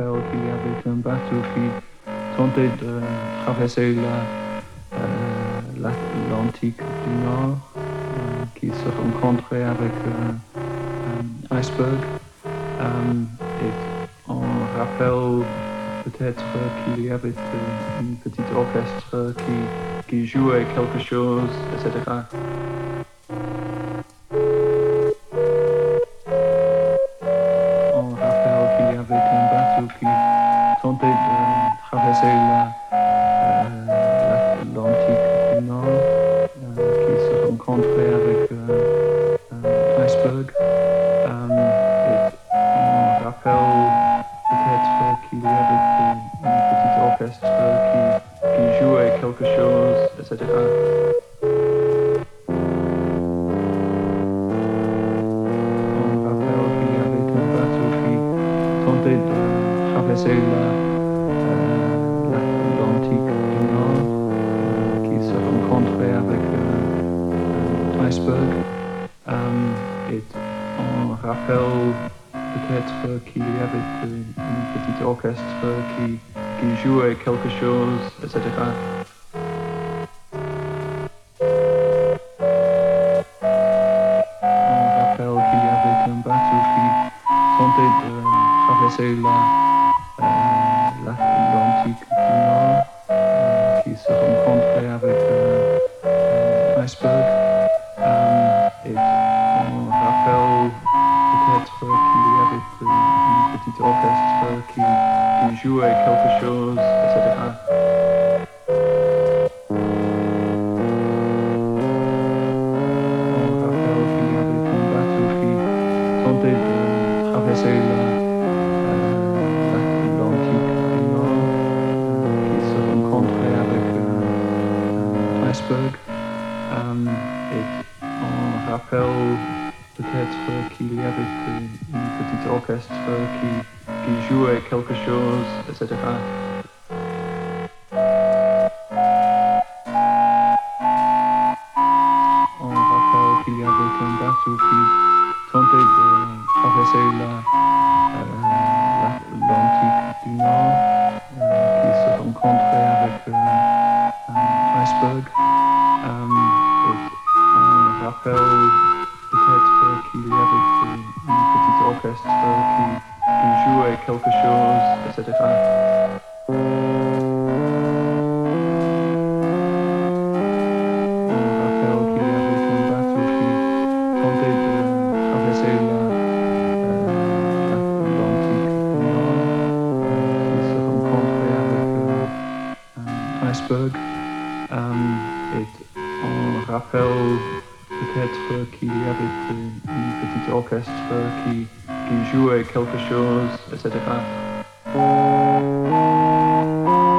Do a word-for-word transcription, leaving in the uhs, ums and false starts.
rappelle qu'il y avait un bateau qui tentait de traverser la, euh, l'Atlantique du Nord, euh, qui se rencontrait avec euh, un iceberg. Euh, et on rappelle peut-être qu'il y avait une petite orchestre qui, qui jouait quelque chose, et cetera. On rappelle qu'il y avait un bateau qui tentait de traverser la, euh, l'Atlantique du Nord, euh, qui se rencontrait avec euh, un iceberg. Euh, et on rappelle peut-être qu'il y avait une petite orchestre qui, qui jouait quelque chose, et cetera. On rappelle qu'il y avait un bateau qui tentait de traverser la, euh, l'Atlantique du Nord, euh, qui se rencontrait avec euh, un iceberg. Euh, et on rappelle peut-être qu'il y avait une petite orchestre qui, qui jouait quelque chose, et cetera. On rappelle qu'il y avait un bateau qui tentait de traverser la, euh, l'Atlantique du Nord, euh, qui se rencontrait avec euh, un iceberg. Euh, et on rappelle peut-être qu'il y avait une petite orchestre qui, qui jouait quelque chose, et cetera. On rappelle qu'il y avait un bateau qui tentait de traverser la, euh, l'Atlantique du Nord, euh, qui se rencontrait avec euh, un iceberg. Euh, et on rappelle peut-être qu'il y avait une petite orchestre qui, qui jouait quelque chose, et cetera. On rappelle qu'il y avait un bateau qui tentait de traverser la, euh, l'Atlantique du Nord, euh, qui se rencontrait avec euh, un iceberg. Euh, et on rappelle peut-être qu'il y avait une petite orchestre qui, qui jouait quelque chose, et cetera. On rappelle qu'il y avait un bateau qui tentait de traverser la, euh, l'Atlantique du Nord, euh, qui se rencontrait avec euh, un iceberg. Euh, et on rappelle peut-être qu'il y avait une petite orchestre qui, qui jouait quelque chose, et cetera.